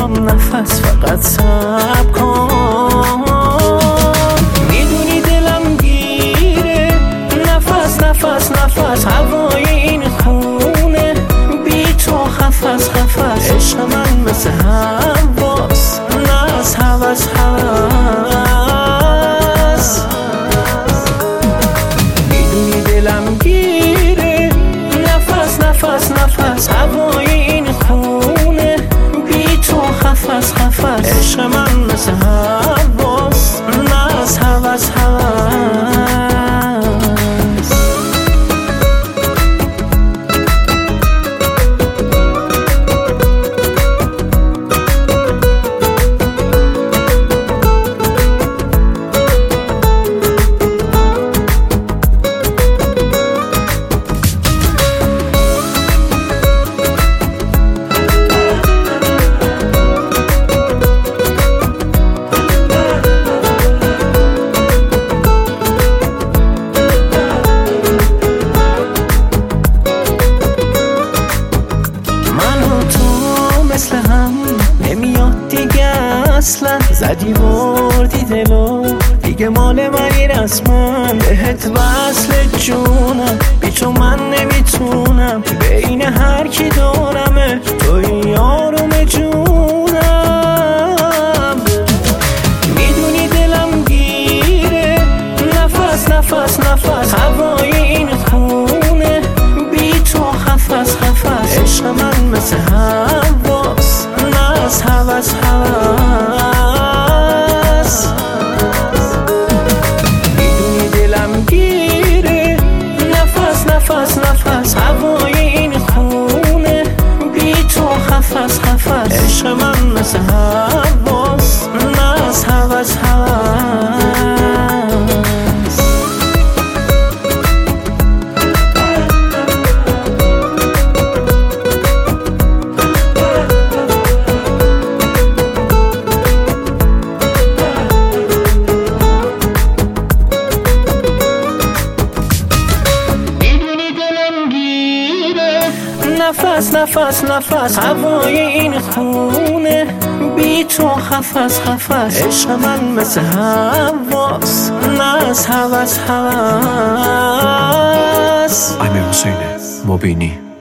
میخوام نفس فقط صبر کن. میدونی دلم گیره نفس نفس نفس، هوای این خونه بی تو خفس خفس. عشق من مثل هواس نه از هوس هوس. میدونی دلم گیره نفس نفس نفس، هوای این خونه بی تو خفس خفس. عشق من مثل هواس نه از هوس هوس. مثل هم نمیاد دیگه اصلا، زدی بردی دلو دیگه مال منی رسما. بهت وصل جونم بی تو من نمیتونم، بین هر کی دارمه توی یارم جونم. میدونی دلم گیره نفس نفس نفس، هوای این خونه بی تو خفس خفس. عشق من مثل هواس نه از هوس هوس. میدونی دلم گیره نفس نفس نفس، هوای این خونه بی تو خفس خفس. عشق من مثل هواس نه از هوس هوس. نفس نفس نفس، هوای این خونه بی تو خفس خفس. عشق من مثل هواس نه از هوس هوس. امیر حسین مبینی.